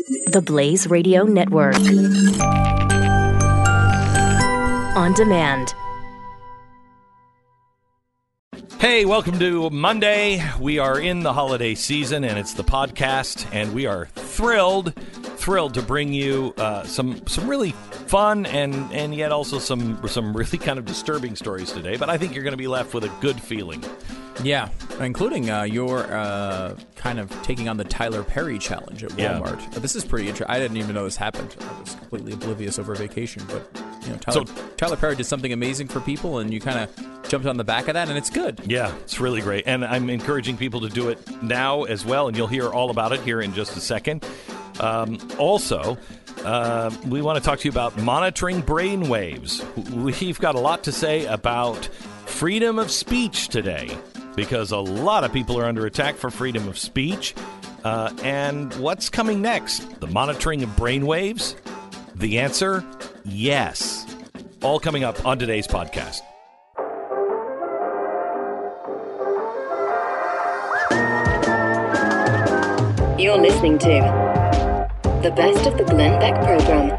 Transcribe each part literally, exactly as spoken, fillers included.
The Blaze Radio Network. On demand. Hey, welcome to Monday. We are in the holiday season, and it's the podcast, and we are thrilled, thrilled to bring you uh, some some really fun and, and yet also some some really kind of disturbing stories today. But I think you're going to be left with a good feeling. Yeah, including uh, your uh, kind of taking on the Tyler Perry challenge at Walmart. Yeah. This is pretty interesting. I didn't even know this happened. I was completely oblivious over vacation, but you know, Tyler, so, Tyler Perry did something amazing for people, and you kind of jumped on the back of that, and it's good. Yeah, it's really great, and I'm encouraging people to do it now as well, and you'll hear all about it here in just a second. Um, also, uh, we want to talk to you about monitoring brain waves. We've got a lot to say about freedom of speech today, because a lot of people are under attack for freedom of speech. Uh, and what's coming next? The monitoring of brainwaves? The answer, yes. All coming up on today's podcast. You're listening to the best of the Glenn Beck program.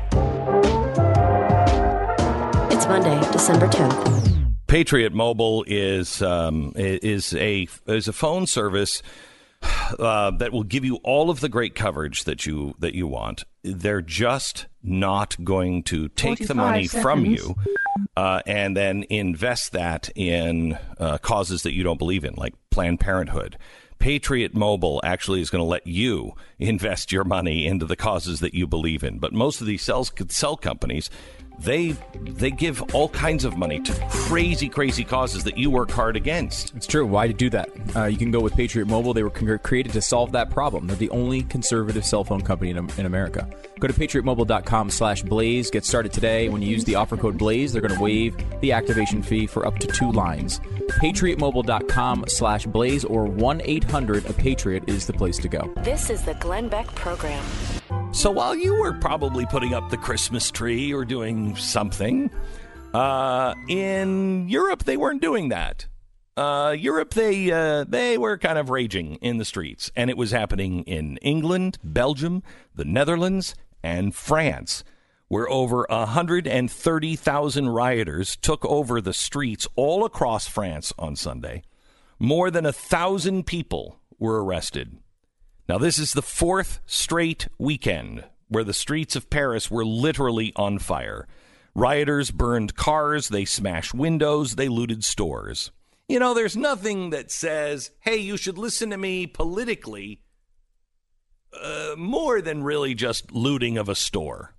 It's Monday, December tenth. Patriot Mobile is um, is a is a phone service uh, that will give you all of the great coverage that you that you want. They're just not going to take the money seconds. from you uh, and then invest that in uh, causes that you don't believe in, like Planned Parenthood. Patriot Mobile actually is going to let you invest your money into the causes that you believe in. But most of these cell, cell companies, They they give all kinds of money to crazy, crazy causes that you work hard against. It's true. Why do that? Uh, you can go with Patriot Mobile. They were con- created to solve that problem. They're the only conservative cell phone company in, in America. Go to patriotmobile.com slash blaze. Get started today. When you use the offer code BLAZE, they're going to waive the activation fee for up to two lines. patriotmobile.com slash blaze or one eight hundred A Patriot is the place to go. This is the Glenn Beck program. So while you were probably putting up the Christmas tree or doing something, uh, in Europe they weren't doing that. Uh, Europe, they uh, they were kind of raging in the streets, and it was happening in England, Belgium, the Netherlands, and France, where over one hundred thirty thousand rioters took over the streets all across France on Sunday. More than a thousand people were arrested. Now, this is the fourth straight weekend where the streets of Paris were literally on fire. Rioters burned cars, they smashed windows, they looted stores. You know, there's nothing that says, hey, you should listen to me politically, uh, more than really just looting of a store.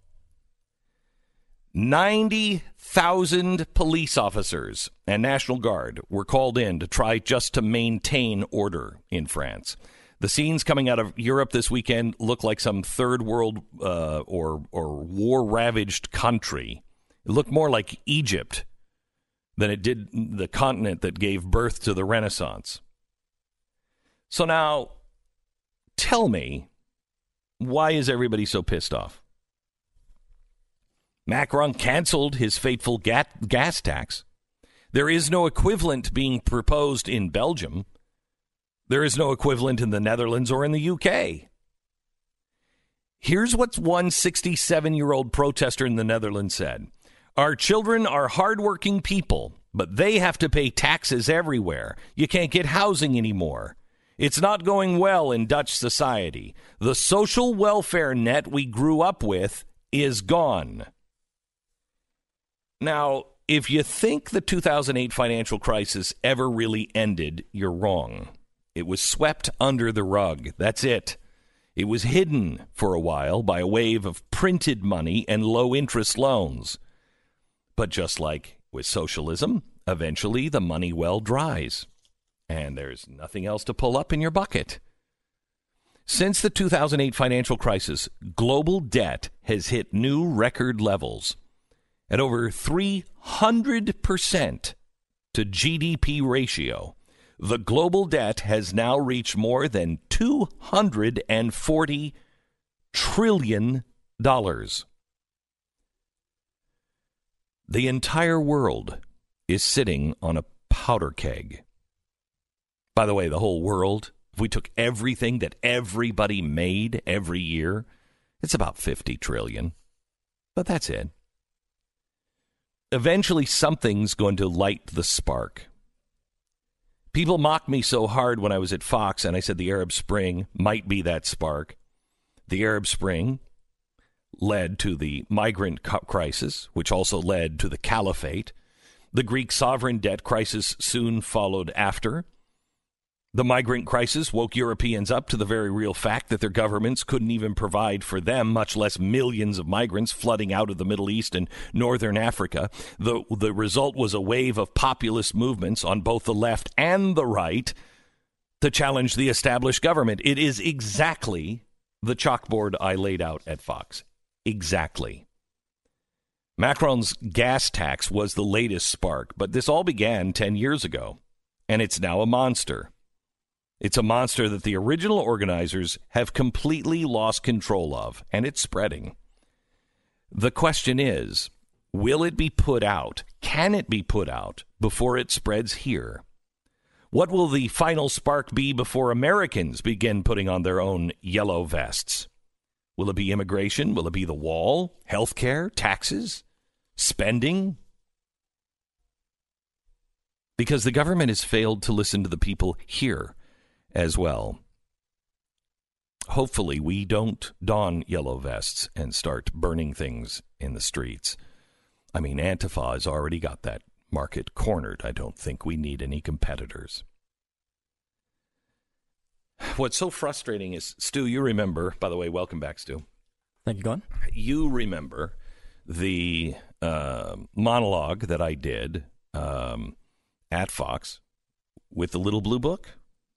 ninety thousand police officers and National Guard were called in to try just to maintain order in France. The scenes coming out of Europe this weekend look like some third world uh, or or war-ravaged country. It looked more like Egypt than it did the continent that gave birth to the Renaissance. So now, tell me, why is everybody so pissed off? Macron canceled his fateful gat- gas tax. There is no equivalent being proposed in Belgium. There is no equivalent in the Netherlands or in the U K. Here's what one sixty-seven-year-old protester in the Netherlands said. Our children are hardworking people, but they have to pay taxes everywhere. You can't get housing anymore. It's not going well in Dutch society. The social welfare net we grew up with is gone. Now, if you think the two thousand eight financial crisis ever really ended, you're wrong. It was swept under the rug. That's it. It was hidden for a while by a wave of printed money and low-interest loans. But just like with socialism, eventually the money well dries, and there's nothing else to pull up in your bucket. Since the two thousand eight financial crisis, global debt has hit new record levels at over three hundred percent to G D P ratio. The global debt has now reached more than two hundred forty trillion dollars. The entire world is sitting on a powder keg. By the way, the whole world, if we took everything that everybody made every year It's about fifty trillion. But that's it. Eventually, something's going to light the spark. People mocked me so hard when I was at Fox, and I said the Arab Spring might be that spark. The Arab Spring led to the migrant crisis, which also led to the caliphate. The Greek sovereign debt crisis soon followed after. The migrant crisis woke Europeans up to the very real fact that their governments couldn't even provide for them, much less millions of migrants flooding out of the Middle East and northern Africa. The, the result was a wave of populist movements on both the left and the right to challenge the established government. It is exactly the chalkboard I laid out at Fox. Exactly. Macron's gas tax was the latest spark, but this all began ten years ago, and it's now a monster. It's a monster that the original organizers have completely lost control of, and it's spreading. The question is, will it be put out? Can it be put out before it spreads here? What will the final spark be before Americans begin putting on their own yellow vests? Will it be immigration? Will it be the wall? Healthcare? Taxes? Spending? Because the government has failed to listen to the people here as well. Hopefully we don't don yellow vests and start burning things in the streets. I mean, Antifa has already got that market cornered. I don't think we need any competitors. What's so frustrating is, Stu, you remember, by the way, welcome back, Stu. Thank you, Glenn. You remember the uh, monologue that I did um, at Fox with the Little Blue Book?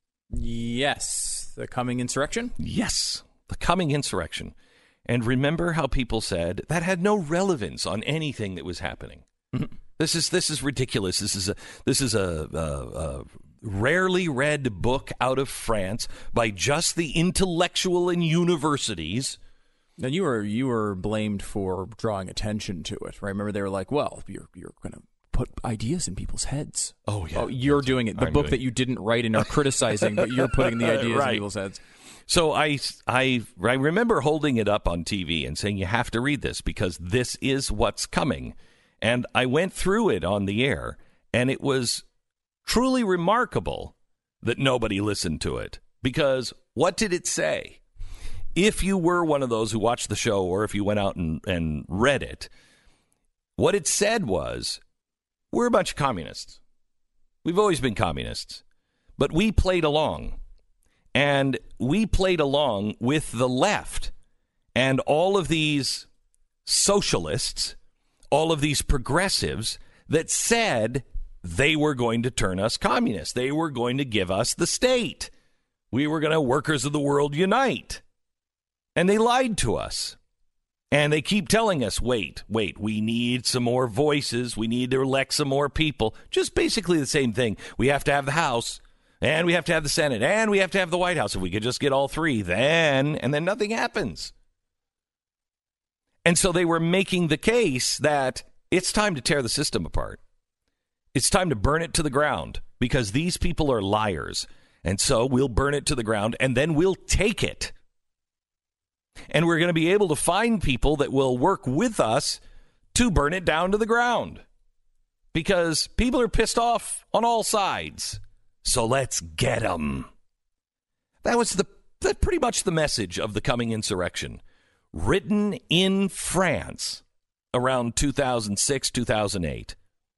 Yes. The coming insurrection? Yes. The coming insurrection. And remember how people said that had no relevance on anything that was happening. Mm-hmm. This is this is ridiculous. This is a this is a, a, a rarely read book out of France by just the intellectual in universities. And you were you were blamed for drawing attention to it, right? Remember, they were like, "Well, you're you're going to put ideas in people's heads." Oh yeah, oh, you're doing it. The I'm book that you didn't write and are criticizing, but you're putting the ideas right. in people's heads. So I, I, I remember holding it up on T V and saying, you have to read this because this is what's coming. And I went through it on the air, and it was truly remarkable that nobody listened to it. Because what did it say? If you were one of those who watched the show, or if you went out and, and read it, what it said was, we're a bunch of communists. We've always been communists. But we played along. And we played along with the left and all of these socialists, all of these progressives that said they were going to turn us communists. They were going to give us the state. We were going to workers of the world unite. And they lied to us. And they keep telling us, wait, wait, we need some more voices. We need to elect some more people. Just basically the same thing. We have to have the House. And we have to have the Senate, and we have to have the White House. If we could just get all three, then, and then nothing happens. And so they were making the case that it's time to tear the system apart. It's time to burn it to the ground because these people are liars. And so we'll burn it to the ground, and then we'll take it. And we're going to be able to find people that will work with us to burn it down to the ground. Because people are pissed off on all sides. So let's get them. That was the, the pretty much the message of the coming insurrection. Written in France around two thousand six, two thousand eight.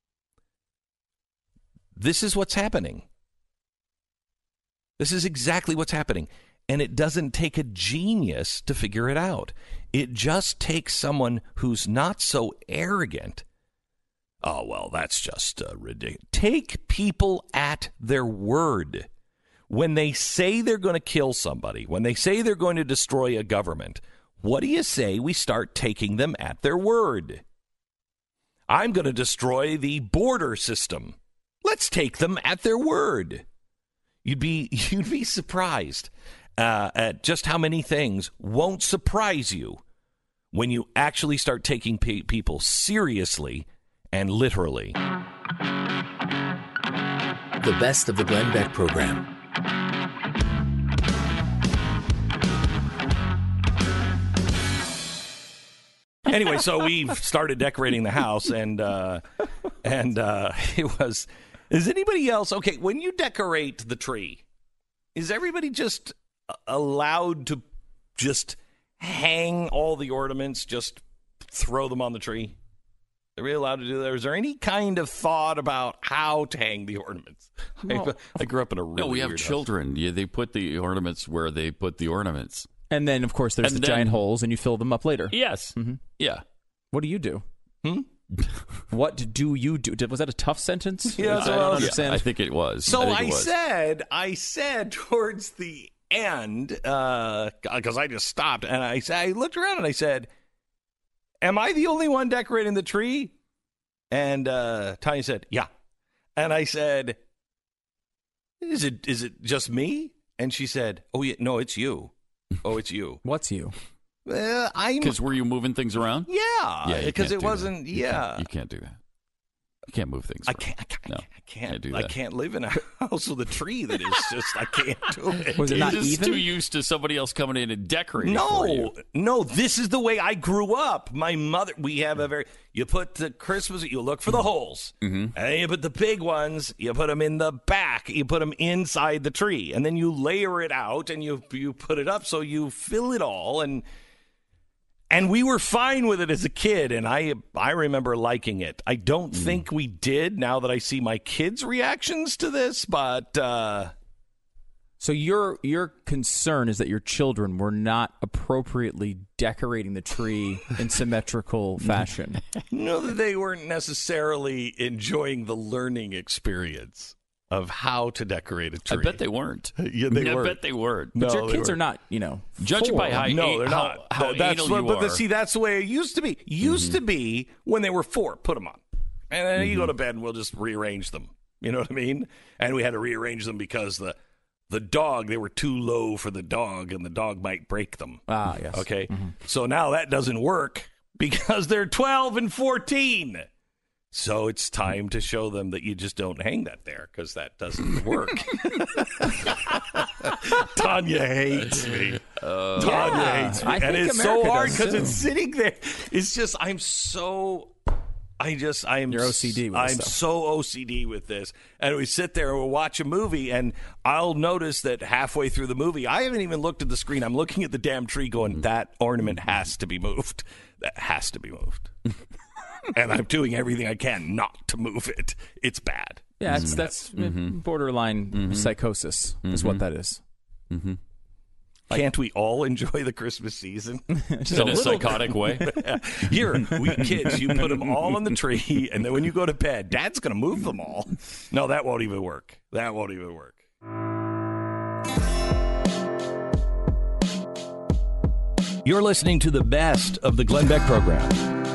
This is what's happening. This is exactly what's happening. And it doesn't take a genius to figure it out. It just takes someone who's not so arrogant. Oh, well, that's just uh, ridiculous. Take people at their word. When they say they're going to kill somebody, when they say they're going to destroy a government, what do you say we start taking them at their word? I'm going to destroy the border system. Let's take them at their word. You'd be you'd be surprised uh, at just how many things won't surprise you when you actually start taking pe- people seriously and literally. The best of the Glenn Beck program. Anyway, so we started decorating the house, and uh, and uh, it was. Is anybody else okay when you decorate the tree? Is everybody just allowed to just hang all the ornaments, just throw them on the tree? Are we allowed to do that? Is there any kind of thought about how to hang the ornaments? Well, I, I grew up in a really no. We have weird children. Yeah, they put the ornaments where they put the ornaments, and then of course there's and the then, giant holes, and you fill them up later. Yes. Mm-hmm. Yeah. What do you do? Hmm? What do you do? Did, was that a tough sentence? Yeah, I don't understand. Yeah, I think it was. So I, I, it was. said, I said towards the end, because uh, I just stopped, and I, I looked around and I said, am I the only one decorating the tree? And uh, Tanya said, yeah. And I said, is it is it just me? And she said, oh, yeah, no, it's you. Oh, it's you. What's you? Uh, I'm Because were you moving things around? Yeah, Yeah, because can't it do wasn't. that. You Yeah, can't, you can't do that. You can't move things. I around. can't. I can't. No, I can't. can't do I that. can't live in a house with a tree that is just. I can't do it. Was it You're not just even? too used to somebody else coming in and decorating for you. No, no. This is the way I grew up. My mother. We have a very. You put the Christmas. You look for the holes, Mm-hmm. and then you put the big ones. You put them in the back. You put them inside the tree, and then you layer it out, and you you put it up so you fill it all and. And we were fine with it as a kid, and I I remember liking it. I don't mm. think we did now that I see my kids' reactions to this, but... Uh, so your your concern is that your children were not appropriately decorating the tree in symmetrical fashion. No, that they weren't necessarily enjoying the learning experience of how to decorate a tree. I bet they weren't. Yeah, they I weren't. bet they weren't. But no, your kids weren't. are not, you know, Judging by four. how No, they're how, not. how that's anal what, you but the, are. see, that's the way it used to be. Used mm-hmm. to be when they were four, put them on. And then mm-hmm. you go to bed and we'll just rearrange them. You know what I mean? And we had to rearrange them because the the dog, they were too low for the dog, and the dog might break them. Ah, yes. Okay? Mm-hmm. So now that doesn't work because they're twelve and fourteen. So it's time to show them that you just don't hang that there because that doesn't work. Tanya hates me. Uh, Tanya yeah, hates me. I and think it's America so hard does, because too. it's sitting there. It's just, I'm so... I just, I'm You're O C D with I'm this stuff. so O C D with this. And we sit there and we'll watch a movie, and I'll notice that halfway through the movie, I haven't even looked at the screen. I'm looking at the damn tree going, that ornament has to be moved. That has to be moved. And I'm doing everything I can not to move it. It's bad. Yeah, it's, that's mm-hmm. borderline mm-hmm. psychosis is mm-hmm. what that is. Mm-hmm. Can't we all enjoy the Christmas season? Just in a, a psychotic way. Here, we kids, you put them all on the tree, and then when you go to bed, Dad's going to move them all. No, that won't even work. That won't even work. You're listening to the best of the Glenn Beck program.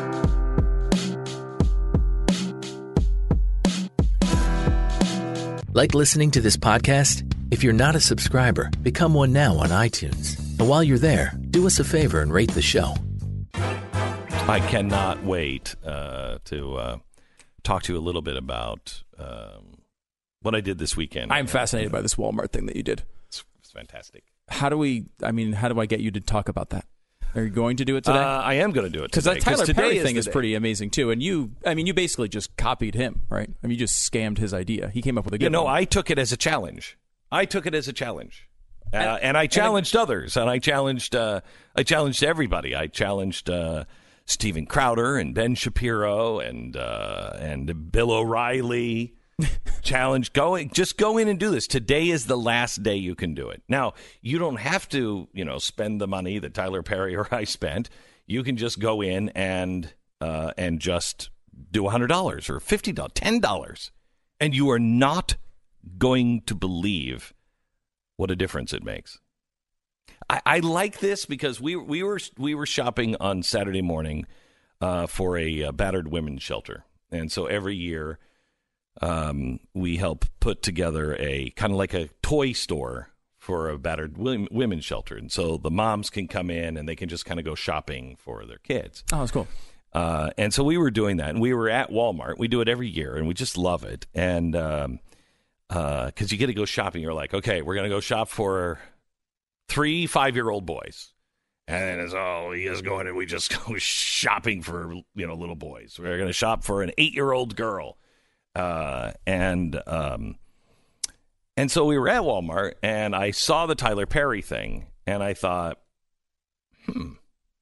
Like listening to this podcast? If you're not a subscriber, become one now on iTunes. And while you're there, do us a favor and rate the show. I cannot wait uh, to uh, talk to you a little bit about um, what I did this weekend. I'm fascinated by this Walmart thing that you did. It's, it's fantastic. How do we, I mean, how do I get you to talk about that? Are you going to do it today? Uh, I am going to do it Because today. that Tyler today Perry is thing the is day. pretty amazing, too. And you, I mean, you basically just copied him, right? I mean, you just scammed his idea. He came up with a good You know, one. I took it as a challenge. I took it as a challenge. Uh, And- and I and challenged others. And I challenged uh, I challenged everybody. I challenged uh, Steven Crowder and Ben Shapiro and uh, and Bill O'Reilly. Challenge going just go in and do this. Today is the last day you can do it. Now, you don't have to, you know, spend the money that Tyler Perry or I spent. You can just go in and uh, and just do one hundred dollars or fifty dollars, ten dollars. And you are not going to believe what a difference it makes. I, I like this because we we were we were shopping on Saturday morning uh, for a, a battered women's shelter, and so every year um, we help put together a kind of like a toy store for a battered women's shelter, and so the moms can come in and they can just kind of go shopping for their kids. Oh, that's cool. Uh, and so we were doing that, and we were at Walmart. We do it every year, and we just love it. And um, uh, because you get to go shopping, you're like, okay, we're going to go shop for three five-year-old boys. And it's, oh, you guys go in and we just go shopping for, you know, little boys. We're going to shop for an eight-year-old girl. Uh, and um, and so we were at Walmart, and I saw the Tyler Perry thing, and I thought, hmm,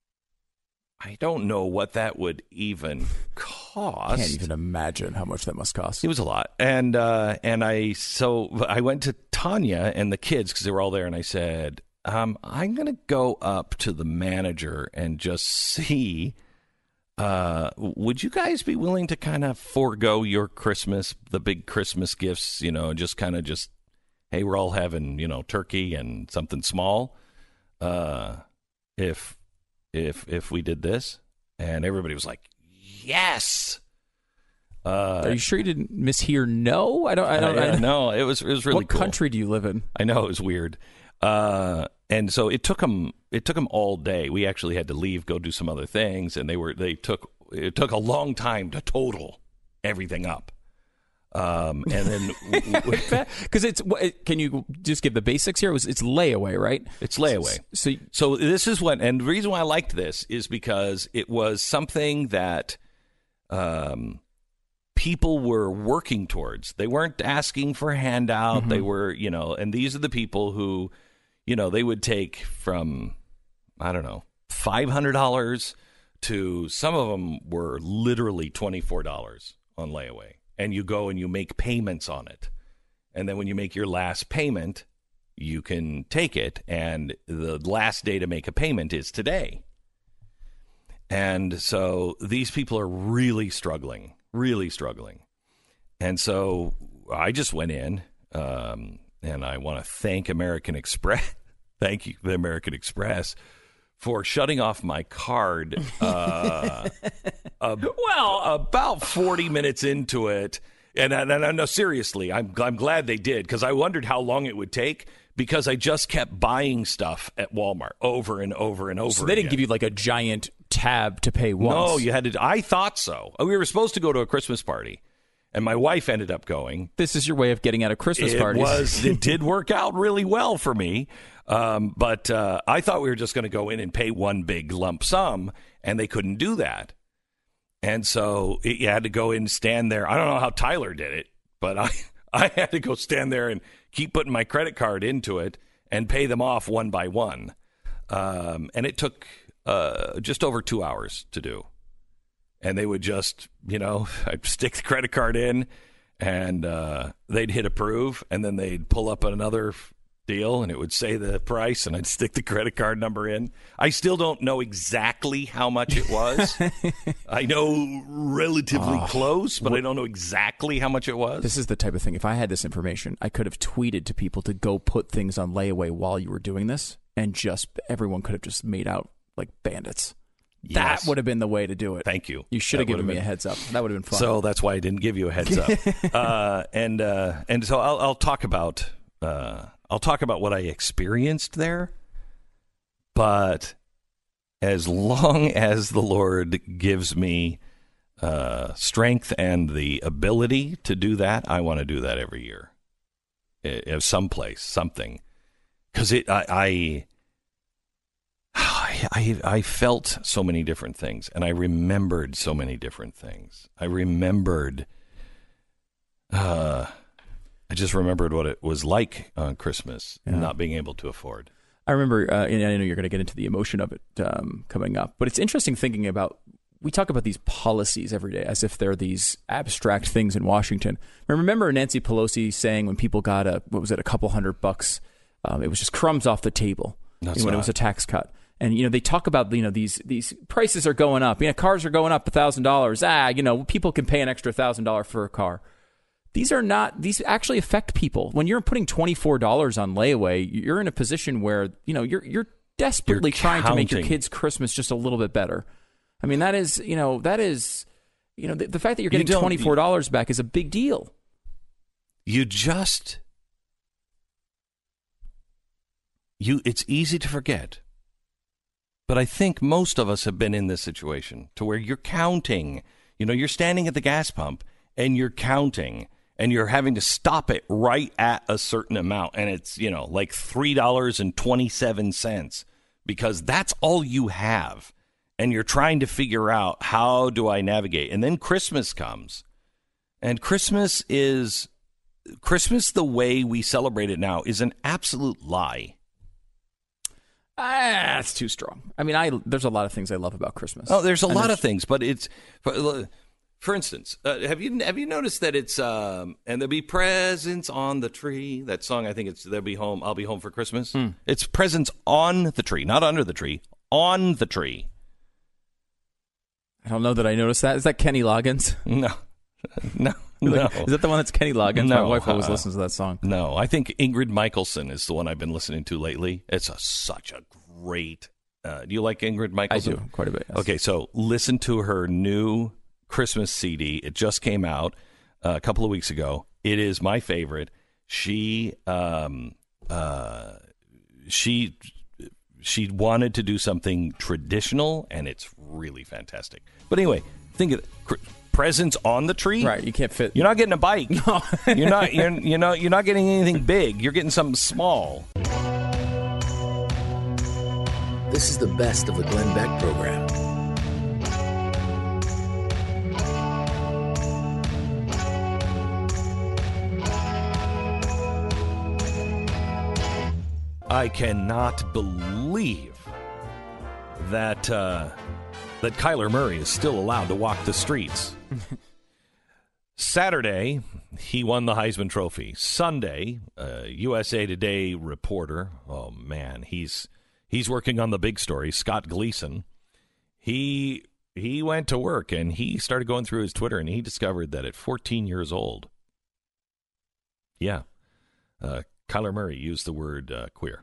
I don't know what that would even cost. I can't even imagine how much that must cost. It was a lot. And uh, and I so I went to Tanya and the kids because they were all there, and I said, um, I'm going to go up to the manager and just see, uh, would you guys be willing to kind of forego your Christmas, the big Christmas gifts, you know, just kind of just, hey, we're all having, you know, turkey and something small. Uh, if if if we did this, and everybody was like, yes. Uh, Are you sure you didn't mishear no? I don't. I don't. I, I don't no, it was it was really what cool. country do you live in? I know, it was weird. Uh, and so it took them it took them all day. We actually had to leave, go do some other things, and they were they took it took a long time to total everything up. Um, and then because it's can you just give the basics here? It was it's layaway, right? It's layaway. So so this is what, and the reason why I liked this is because it was something that um people were working towards. They weren't asking for a handout. Mm-hmm. They were, you know, and these are the people who, you know, they would take from, I don't know, five hundred dollars to some of them were literally twenty-four dollars on layaway. And you go and you make payments on it. And then when you make your last payment, you can take it. And the last day to make a payment is today. And so these people are really struggling, really struggling. And so I just went in, um, and I want to thank American Express. Thank you, the American Express, for shutting off my card uh, uh, well about forty minutes into it. And, and, and no, seriously, I'm, I'm glad they did, because I wondered how long it would take, because I just kept buying stuff at Walmart over and over and over So they didn't again. give you like a giant tab to pay once? No, you had to. I thought so. We were supposed to go to a Christmas party, and my wife ended up going. This is your way of getting out of Christmas it parties. Was, it did work out really well for me. Um, but uh, I thought we were just going to go in and pay one big lump sum, and they couldn't do that. And so it, you had to go in and stand there. I don't know how Tyler did it, but I, I had to go stand there and keep putting my credit card into it and pay them off one by one. Um, and it took uh, just over two hours to do. And they would just, you know, I'd stick the credit card in, and uh, they'd hit approve, and then they'd pull up another deal, and it would say the price, and I'd stick the credit card number in. I still don't know exactly how much it was. I know relatively oh, close, but I don't know exactly how much it was. This is the type of thing, if I had this information, I could have tweeted to people to go put things on layaway while you were doing this, and just everyone could have just made out like bandits. Yes. That would have been the way to do it. Thank you. You should have that given me been... a heads up. That would have been fun. So that's why I didn't give you a heads up. uh, and uh, and so I'll, I'll talk about uh, I'll talk about what I experienced there. But as long as the Lord gives me uh, strength and the ability to do that, I want to do that every year, at someplace, something, because it I. I I, I felt so many different things, and I remembered so many different things. I remembered, uh, I just remembered what it was like on Christmas, yeah. not being able to afford. I remember, uh, and I know you're going to get into the emotion of it um, coming up, but it's interesting thinking about, we talk about these policies every day as if they're these abstract things in Washington. I remember Nancy Pelosi saying when people got a, what was it, a couple hundred bucks, um, it was just crumbs off the table That's when not. it was a tax cut. And, you know, they talk about, you know, these these prices are going up. You know, cars are going up one thousand dollars. Ah, you know, people can pay an extra one thousand dollars for a car. These are not, these actually affect people. When you're putting twenty-four dollars on layaway, you're in a position where, you know, you're you're desperately you're trying to make your counting. kids' Christmas just a little bit better. I mean, that is, you know, that is, you know, the, the fact that you're getting you twenty-four dollars back is a big deal. You just, you, it's easy to forget. But I think most of us have been in this situation to where you're counting. You know, you're standing at the gas pump and you're counting and you're having to stop it right at a certain amount. And it's, you know, like three dollars and twenty-seven cents because that's all you have. And you're trying to figure out, how do I navigate? And then Christmas comes. And Christmas is, Christmas the way we celebrate it now is an absolute lie. Ah, that's too strong. I mean, I there's a lot of things I love about Christmas. Oh, there's a and lot there's... of things, but it's, for, for instance, uh, have you have you noticed that it's, um, and there'll be presents on the tree, that song, I think it's, they'll be home, I'll be home for Christmas. Hmm. It's presents on the tree, not under the tree, on the tree. I don't know that I noticed that. Is that Kenny Loggins? No. No. No. Is that the one that's Kenny Loggins? No, My wife always uh, listens to that song. No, I think Ingrid Michaelson is the one I've been listening to lately. It's a, such a great... Uh, do you like Ingrid Michaelson? I do, quite a bit, yes. Okay, so listen to her new Christmas C D. It just came out uh, a couple of weeks ago. It is my favorite. She... Um, uh, she... She wanted to do something traditional, and it's really fantastic. But anyway, think of it. Presents on the tree. Right, you can't fit. You're not getting a bike. No. you're not. You're you know. You're not getting anything big. You're getting something small. This is the best of the Glenn Beck program. I cannot believe that uh, that Kyler Murray is still allowed to walk the streets. Saturday, he won the Heisman Trophy. Sunday, uh, U S A Today reporter, oh man, he's he's working on the big story, Scott Gleason. He he went to work and he started going through his Twitter and he discovered that at fourteen years old, yeah, uh, Kyler Murray used the word uh, queer.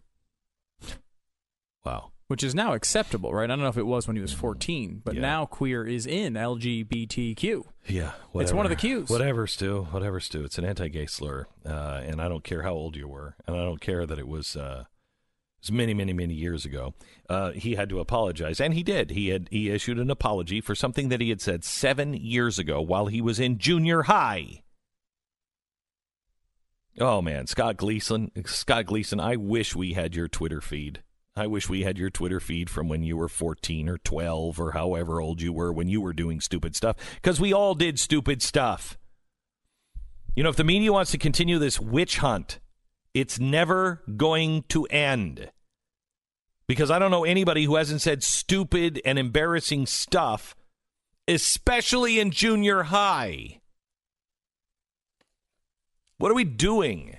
Wow. Which is now acceptable, right? I don't know if it was when he was fourteen, but yeah. now queer is in L G B T Q. Yeah. Whatever. It's one of the Qs. Whatever, Stu. Whatever, Stu. It's an anti-gay slur, uh, and I don't care how old you were, and I don't care that it was, uh, it was many, many, many years ago. Uh, he had to apologize, and he did. He had he issued an apology for something that he had said seven years ago while he was in junior high. Oh, man, Scott Gleason. Scott Gleason, I wish we had your Twitter feed. I wish we had your Twitter feed from when you were fourteen or twelve or however old you were when you were doing stupid stuff, because we all did stupid stuff. You know, if the media wants to continue this witch hunt, it's never going to end. Because I don't know anybody who hasn't said stupid and embarrassing stuff, especially in junior high. What are we doing?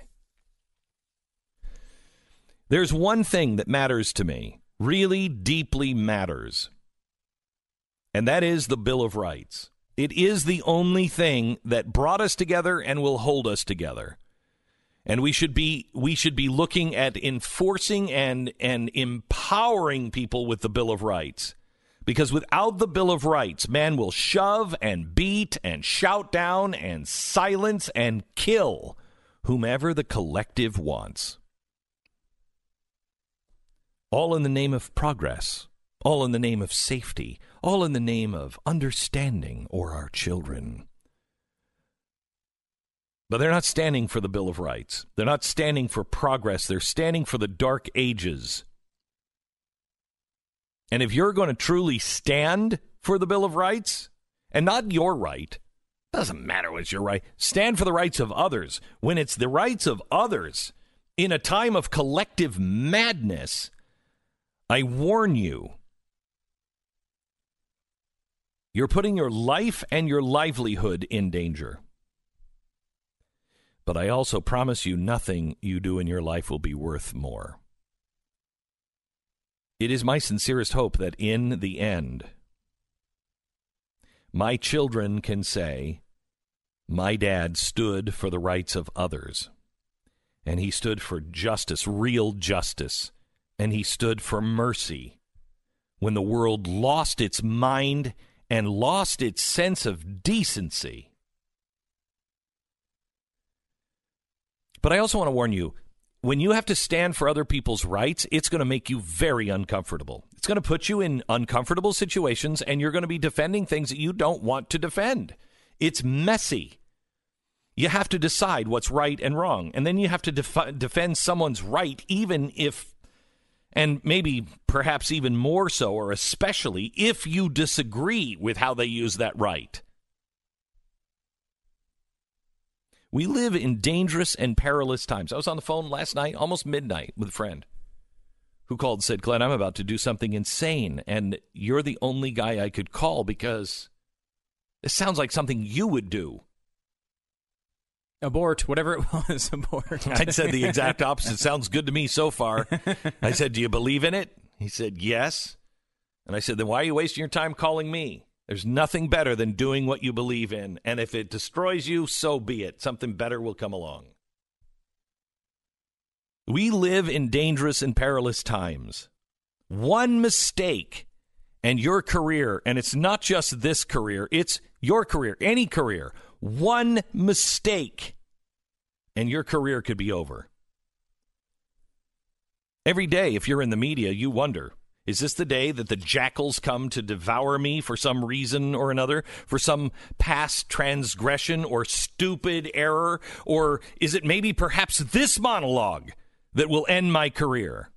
There's one thing that matters to me, really deeply matters, and that is the Bill of Rights. It is the only thing that brought us together and will hold us together. And we should be we should be looking at enforcing and, and empowering people with the Bill of Rights. Because without the Bill of Rights, man will shove and beat and shout down and silence and kill whomever the collective wants. All in the name of progress, all in the name of safety, all in the name of understanding or our children. But they're not standing for the Bill of Rights. They're not standing for progress. They're standing for the dark ages. And if you're going to truly stand for the Bill of Rights, and not your right, doesn't matter what's your right, stand for the rights of others. When it's the rights of others in a time of collective madness, I warn you, you're putting your life and your livelihood in danger. But I also promise you nothing you do in your life will be worth more. It is my sincerest hope that in the end, my children can say, my dad stood for the rights of others, and he stood for justice, real justice. And he stood for mercy when the world lost its mind and lost its sense of decency. But I also want to warn you, when you have to stand for other people's rights, it's going to make you very uncomfortable. It's going to put you in uncomfortable situations, and you're going to be defending things that you don't want to defend. It's messy. You have to decide what's right and wrong, and then you have to def- defend someone's right, even if... And maybe perhaps even more so, or especially if you disagree with how they use that right. We live in dangerous and perilous times. I was on the phone last night, almost midnight, with a friend who called and said, Glenn, I'm about to do something insane, and you're the only guy I could call because this sounds like something you would do. Abort, whatever it was, abort. I said the exact opposite. Sounds good to me so far. I said, do you believe in it? He said, yes. And I said, then why are you wasting your time calling me? There's nothing better than doing what you believe in. And if it destroys you, so be it. Something better will come along. We live in dangerous and perilous times. One mistake and your career, and it's not just this career, it's your career, any career. One mistake, and your career could be over. Every day, if you're in the media, you wonder, is this the day that the jackals come to devour me for some reason or another, for some past transgression or stupid error? Or is it maybe perhaps this monologue that will end my career?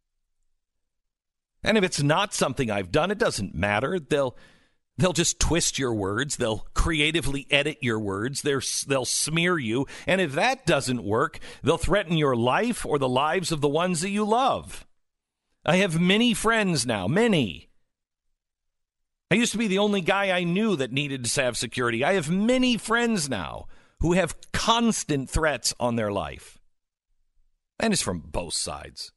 And if it's not something I've done, it doesn't matter. They'll they'll just twist your words. They'll creatively edit your words. They're, they'll smear you. And if that doesn't work, they'll threaten your life or the lives of the ones that you love. I have many friends now, many. I used to be the only guy I knew that needed to have security. I have many friends now who have constant threats on their life. And it's from both sides.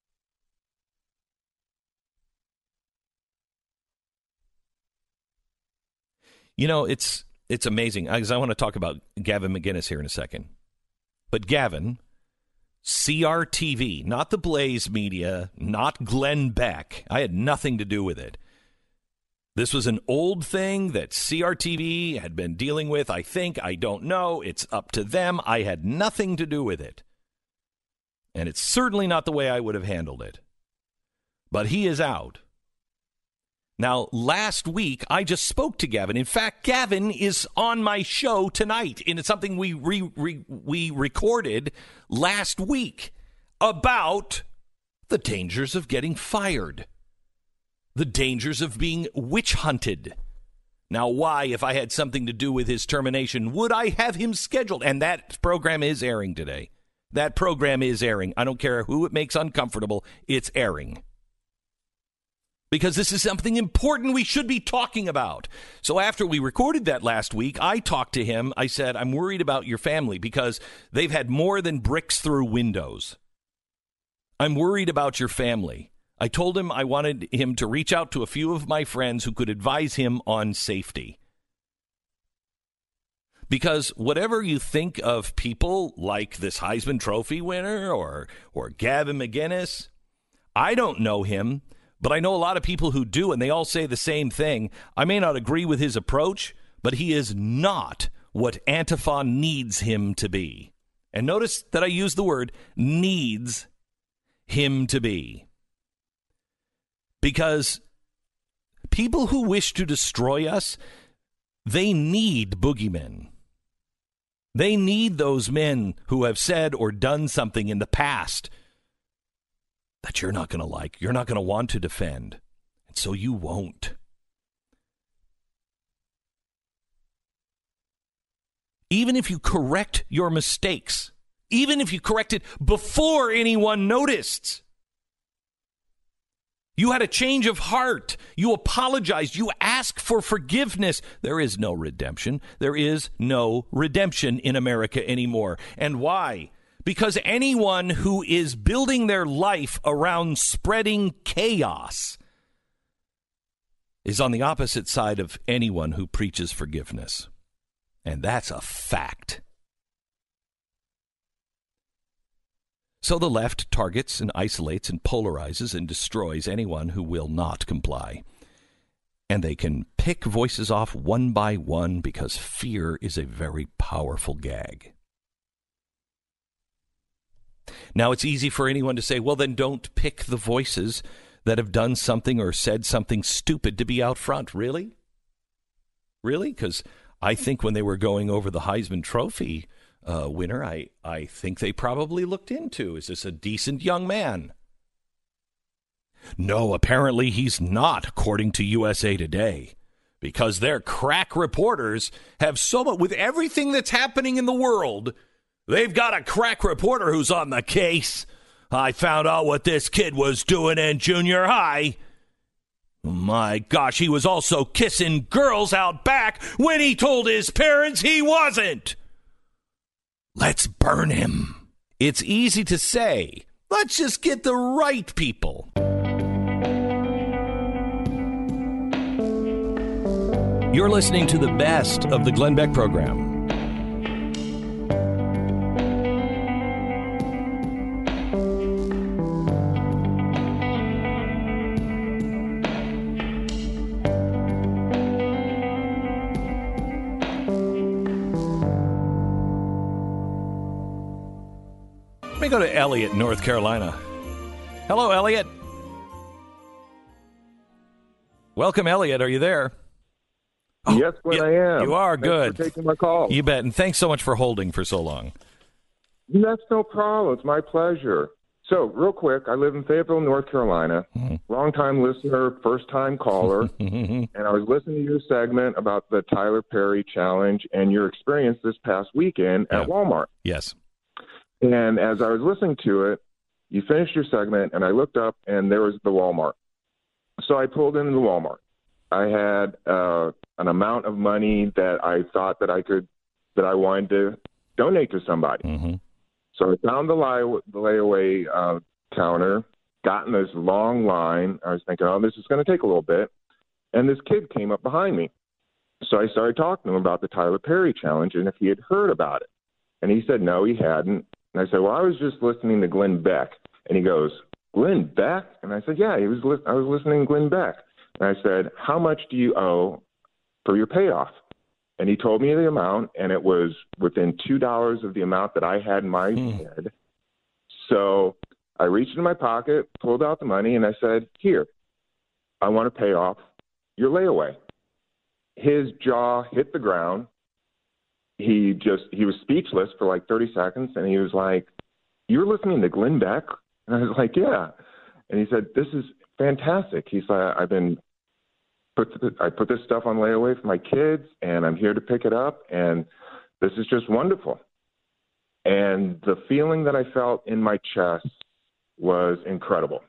You know, it's it's amazing, because I want to talk about Gavin McInnes here in a second. But Gavin, C R T V, not the Blaze Media, not Glenn Beck. I had nothing to do with it. This was an old thing that C R T V had been dealing with, I think. I don't know. It's up to them. I had nothing to do with it. And it's certainly not the way I would have handled it. But he is out. Now, last week, I just spoke to Gavin. In fact, Gavin is on my show tonight, and it's something we re- re- we recorded last week about the dangers of getting fired, the dangers of being witch hunted. Now, why, if I had something to do with his termination, would I have him scheduled? And that program is airing today. That program is airing. I don't care who it makes uncomfortable. It's airing. Because this is something important we should be talking about. So after we recorded that last week, I talked to him. I said, I'm worried about your family because they've had more than bricks through windows. I'm worried about your family. I told him I wanted him to reach out to a few of my friends who could advise him on safety. Because whatever you think of people like this Heisman Trophy winner or, or Gavin McInnes, I don't know him. But I know a lot of people who do, and they all say the same thing. I may not agree with his approach, but he is not what Antifa needs him to be. And notice that I use the word needs him to be. Because people who wish to destroy us, they need boogeymen. They need those men who have said or done something in the past that you're not going to like, you're not going to want to defend, and so you won't. Even if you correct your mistakes, even if you correct it before anyone noticed, you had a change of heart, you apologized, you asked for forgiveness, there is no redemption. There is no redemption in America anymore. And why? Because anyone who is building their life around spreading chaos is on the opposite side of anyone who preaches forgiveness. And that's a fact. So the left targets and isolates and polarizes and destroys anyone who will not comply. And they can pick voices off one by one because fear is a very powerful gag. Now, it's easy for anyone to say, well, then don't pick the voices that have done something or said something stupid to be out front. Really? Really? Because I think when they were going over the Heisman Trophy uh, winner, I, I think they probably looked into, is this a decent young man? No, apparently he's not, according to U S A Today, because their crack reporters have so much, with everything that's happening in the world, they've got a crack reporter who's on the case. I found out what this kid was doing in junior high. My gosh, he was also kissing girls out back when he told his parents he wasn't. Let's burn him. It's easy to say. Let's just get the right people. You're listening to the best of the Glenn Beck program. Let me go to Elliott, North Carolina. Hello, Elliott. Welcome, Elliott. Are you there? Oh, yes, Glenn, yeah, I am. You are. Thanks Good. for taking my call. You bet. And thanks so much for holding for so long. That's no problem. It's my pleasure. So, real quick, I live in Fayetteville, North Carolina. Mm-hmm. Long-time listener, first-time caller. And I was listening to your segment about the Tyler Perry Challenge and your experience this past weekend at yeah. Walmart. Yes. And as I was listening to it, you finished your segment, and I looked up, and there was the Walmart. So I pulled into the Walmart. I had uh, an amount of money that I thought that I could, that I wanted to donate to somebody. Mm-hmm. So I found the, lay- the layaway uh, counter, got in this long line. I was thinking, oh, this is going to take a little bit. And this kid came up behind me. So I started talking to him about the Tyler Perry Challenge and if he had heard about it. And he said, no, he hadn't. And I said, well, I was just listening to Glenn Beck. And he goes, Glenn Beck? And I said, yeah, he was. Li- I was listening to Glenn Beck. And I said, how much do you owe for your payoff? And he told me the amount, and it was within two dollars of the amount that I had in my mm. head. So I reached in my pocket, pulled out the money, and I said, here, I want to pay off your layaway. His jaw hit the ground. He just, he was speechless for like thirty seconds, and he was like, you're listening to Glenn Beck? And I was like, yeah. And he said, this is fantastic. He's like, I've been put the, I put this stuff on layaway for my kids, and I'm here to pick it up, and this is just wonderful. And the feeling that I felt in my chest was incredible.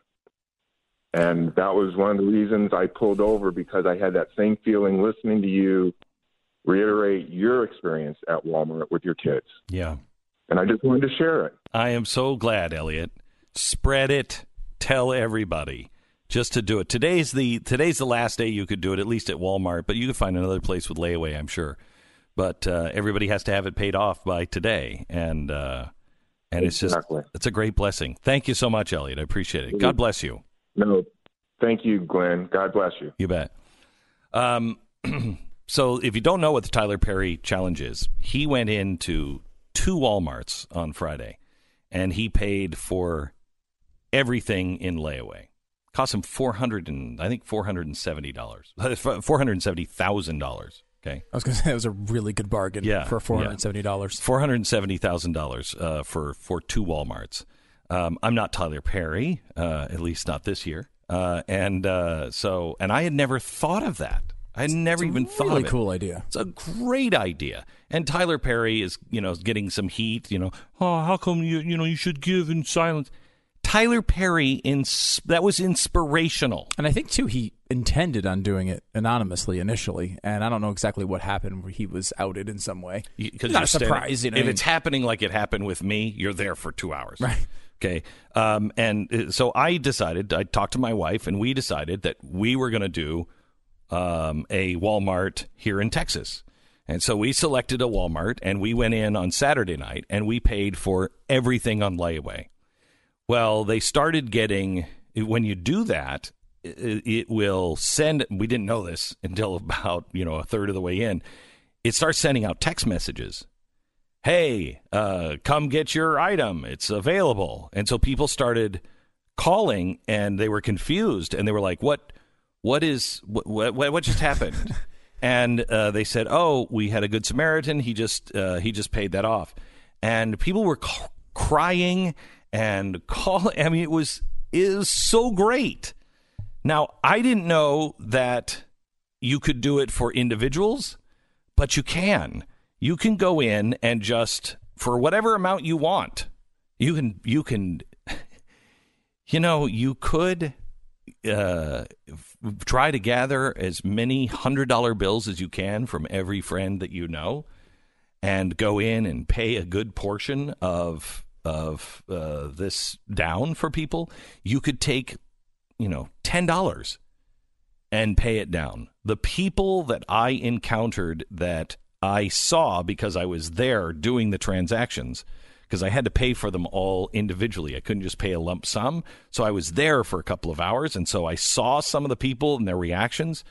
And that was one of the reasons I pulled over, because I had that same feeling listening to you reiterate your experience at Walmart with your kids. Yeah. And I just wanted to share it. I am so glad, Elliott. Spread it. Tell everybody. Just to do it. Today's the today's the last day you could do it, at least at Walmart, but you could find another place with layaway, I'm sure. But uh, everybody has to have it paid off by today, and uh, and it's exactly. just it's a great blessing. Thank you so much, Elliott. I appreciate it. God bless you. No, thank you, Glenn. God bless you. You bet. Um, so if you don't know what the Tyler Perry Challenge is, he went into two Walmarts on Friday, and he paid for everything in layaway. Cost him four hundred and I think four hundred and seventy dollars, four hundred and seventy thousand dollars. Okay, I was going to say that was a really good bargain. Yeah, for four hundred and seventy dollars. Four hundred and seventy thousand uh, dollars for for two WalMarts. Um, I'm not Tyler Perry, uh, at least not this year, uh, and uh, so and I had never thought of that. I had it's, never it's even a thought really of it. Cool idea. It's a great idea. And Tyler Perry is, you know, getting some heat. You know, oh, how come you you know you should give in silence? Tyler Perry, ins- that was inspirational. And I think, too, he intended on doing it anonymously initially, and I don't know exactly what happened where he was outed in some way. Because not a surprise. You know, if it's happening like it happened with me, you're there for two hours. Right. Okay. Um, and so I decided, I talked to my wife, and we decided that we were going to do um, a Walmart here in Texas. And so we selected a Walmart, and we went in on Saturday night, and we paid for everything on layaway. Well, they started getting, when you do that, it, it will send, we didn't know this until about, you know, a third of the way in. It starts sending out text messages. Hey, uh, come get your item. It's available. And so people started calling, and they were confused, and they were like, what, what is, what, what, what just happened? And uh, they said, oh, we had a Good Samaritan. He just, uh, he just paid that off. And people were c- crying and call. I mean, it was is so great. Now, I didn't know that you could do it for individuals, but you can. You can go in and just, for whatever amount you want, you can, you can, you know, you could uh, f- try to gather as many one hundred dollar bills as you can from every friend that you know and go in and pay a good portion of of uh, this down for people. You could take, you know, ten dollars and pay it down. The people that I encountered that I saw because I was there doing the transactions, because I had to pay for them all individually. I couldn't just pay a lump sum. So I was there for a couple of hours, and so I saw some of the people and their reactions.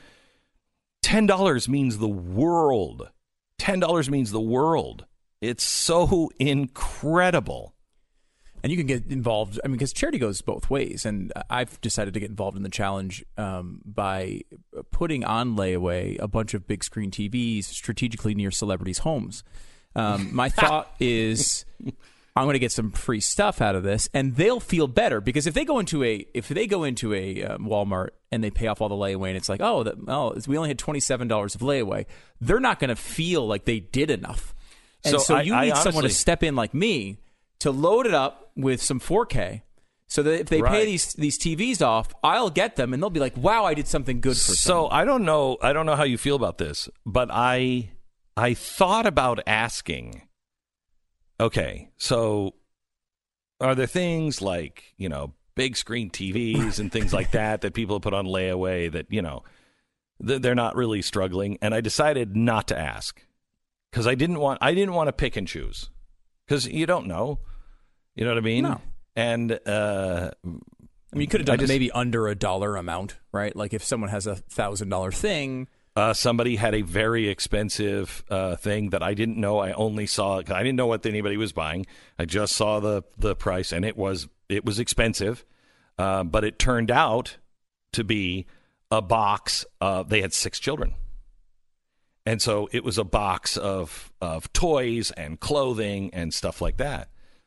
ten dollars means the world. ten dollars means the world. It's so incredible. And you can get involved, I mean, because charity goes both ways. And I've decided to get involved in the challenge um, by putting on layaway a bunch of big screen T Vs strategically near celebrities' homes. Um, my thought is I'm going to get some free stuff out of this, and they'll feel better because if they go into a if they go into a um, Walmart and they pay off all the layaway, and it's like, oh, the, oh, we only had twenty-seven dollars of layaway, they're not going to feel like they did enough. And so, So I- you I need someone to honestly- step in like me to load it up with some four K, so that if they pay Right. these these T Vs off, I'll get them, and they'll be like, wow, I did something good for So someone. I don't know. I don't know how you feel about this, but I I thought about asking. Okay, so are there things like, you know, big screen T Vs and things like that that people put on layaway that, you know, th- they're not really struggling? And I decided not to ask because I didn't want I didn't want to pick and choose because you don't know. You know what I mean? No. And uh, I mean, you could have done I just- it maybe under a dollar amount, right? Like if someone has a thousand dollar thing. Uh, somebody had a very expensive uh, thing that I didn't know. I only saw. I didn't know what anybody was buying. I just saw the the price, and it was it was expensive. Uh, but it turned out to be a box. Of, they had six children, and so it was a box of of toys and clothing and stuff like that.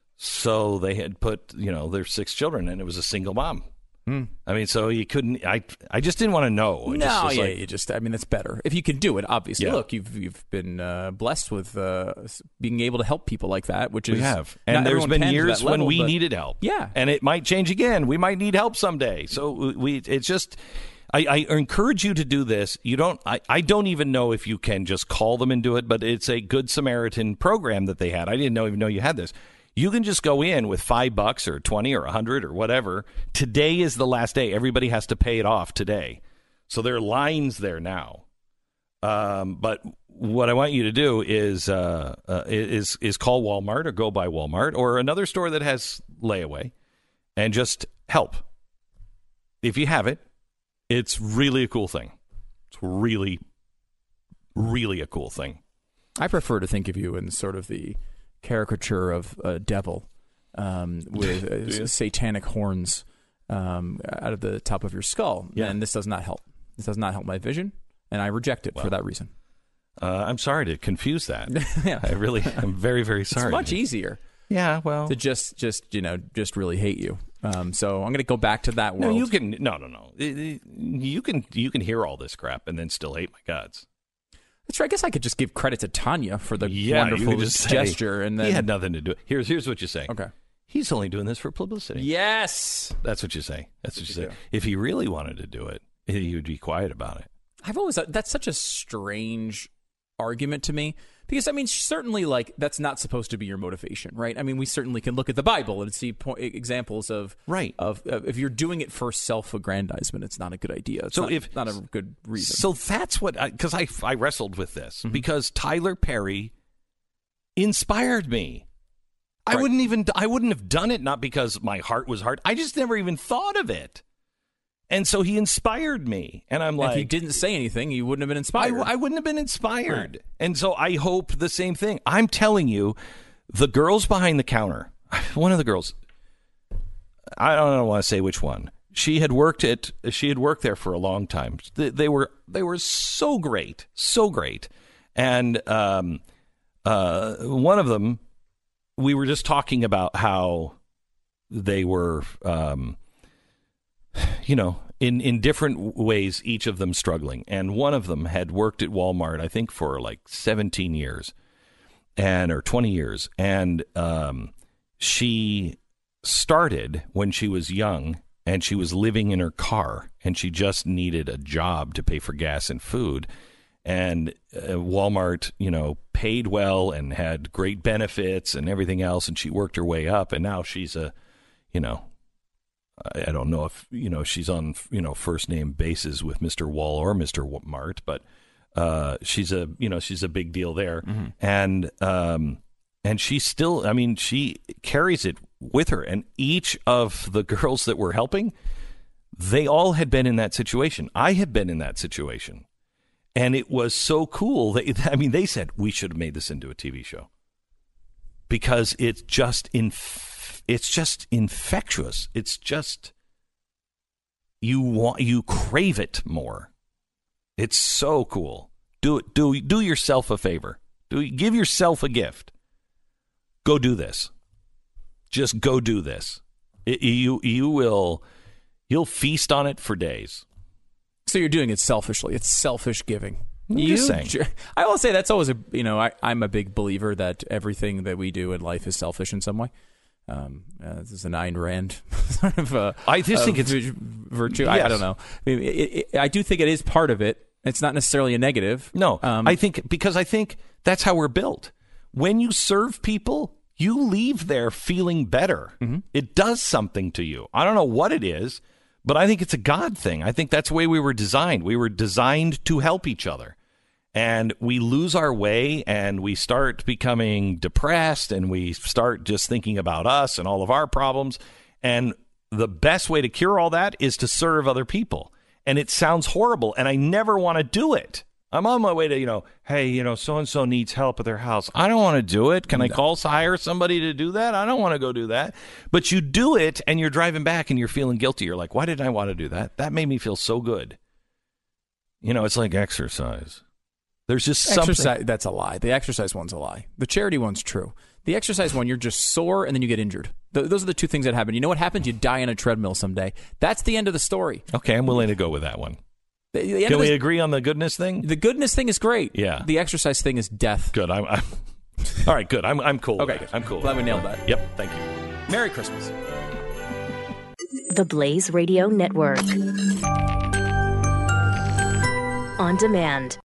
So they had put, you know, their six children, and it was a single mom. Hmm. I mean, so you couldn't. I I just didn't want to know. I just No, was yeah, like, you just. I mean, that's better if you can do it. Obviously, Yeah. look, you've you've been uh, blessed with uh, being able to help people like that, which is We have. not And there's everyone been can to years that when level, we but- needed help. Yeah. And it might change again. We might need help someday. So we it's just I, I encourage you to do this. You don't I, I don't even know if you can just call them and do it, but it's a Good Samaritan program that they had. I didn't know even know you had this. You can just go in with five bucks or twenty or a hundred or whatever. Today is the last day. Everybody has to pay it off today. So there are lines there now. Um, but what I want you to do is uh, uh, is is call Walmart or go by Walmart or another store that has layaway, and just help. If you have it, it's really a cool thing. It's really, really a cool thing. I prefer to think of you in sort of the caricature of a devil um, with uh, satanic horns um, out of the top of your skull. Yeah. And this does not help. This does not help my vision, and I reject it for that reason. Uh, I'm sorry to confuse that. Yeah. I really, I'm very, very sorry. It's much easier Yeah, well, to just, just you know, just really hate you. Um, so I'm going to go back to that no, world. you can, no, no, no. It- it- You can, you can hear all this crap and then still hate my guts. That's right. I guess I could just give credit to Tanya for the Yeah, you wonderful could just say, gesture, and then he had nothing to do. Here's, here's what you say. okay. He's only doing this for publicity. Yes, That's what you say. That's what you say. you do. If he really wanted to do it, he would be quiet about it. I've always that's such a strange argument to me because I mean certainly like that's not supposed to be your motivation, right? I mean we certainly can look at the Bible and see po- examples of Right. of, of if you're doing it for self-aggrandizement, it's not a good idea. It's So not, if- not a good reason. So that's what, because I, I, I wrestled with this Mm-hmm. because Tyler Perry inspired me. I Right. wouldn't even, I wouldn't have done it not because my heart was hard. I just never even thought of it. And so he inspired me. And I'm if like, he didn't say anything, you wouldn't have been I, inspired. I wouldn't have been inspired. And so I hope the same thing. I'm telling you, the girls behind the counter, one of the girls, I don't want to say which one. She had worked at, she had worked there for a long time. They, they were, they were so great, so great. And um, uh, one of them, we were just talking about how they were, um, you know, in, in different ways, each of them struggling. And one of them had worked at Walmart, I think, for like seventeen years and or twenty years. And um, she started when she was young, and she was living in her car, and she just needed a job to pay for gas and food. And uh, Walmart, you know, paid well and had great benefits and everything else. And she worked her way up. And now she's a, you know, I don't know if, you know, she's on, you know, first name basis with Mister Wall or Mister Mart, but uh, she's a, you know, she's a big deal there. Mm-hmm. And, um, and she still, I mean, she carries it with her. And each of the girls that we're helping, they all had been in that situation. I had been in that situation. And it was so cool. They, I mean, they said we should have made this into a T V show because it's just inf- it's just infectious. It's just you want you crave it more. It's so cool. Do it. Do do yourself a favor. Do give yourself a gift. Go do this. Just go do this. It, you you will you'll feast on it for days. So you're doing it selfishly. It's selfish giving. I'm you, just saying. I will say that's always a, you know, I, I'm a big believer that everything that we do in life is selfish in some way. Um, uh, this is an Ayn Rand sort of uh, I just uh, think it's virtue. Yes. I, I don't know. I, mean, it, it, I do think it is part of it. It's not necessarily a negative. No, um, I think because I think that's how we're built. When you serve people, you leave there feeling better. Mm-hmm. It does something to you. I don't know what it is. But I think it's a God thing. I think that's the way we were designed. We were designed to help each other. And we lose our way and we start becoming depressed and we start just thinking about us and all of our problems. And the best way to cure all that is to serve other people. And it sounds horrible. And I never want to do it. I'm on my way to, you know, hey, you know, so-and-so needs help at their house. I don't want to do it. Can I call, hire somebody to do that? I don't want to go do that. But you do it, and you're driving back, and you're feeling guilty. You're like, why did I want to do that? That made me feel so good. You know, it's like exercise. There's just exercise, something. That's a lie. The exercise one's a lie. The charity one's true. The exercise one, you're just sore, and then you get injured. Th- those are the two things that happen. You know what happens? You die on a treadmill someday. That's the end of the story. Okay, I'm willing to go with that one. The, the Can we the, agree on the goodness thing? The goodness thing is great. Yeah. The exercise thing is death. Good. I'm, I'm all right. Good. I'm I'm cool. Okay. With I'm cool. Glad we nailed that. Yep. Thank you. Merry Christmas. The Blaze Radio Network. On demand.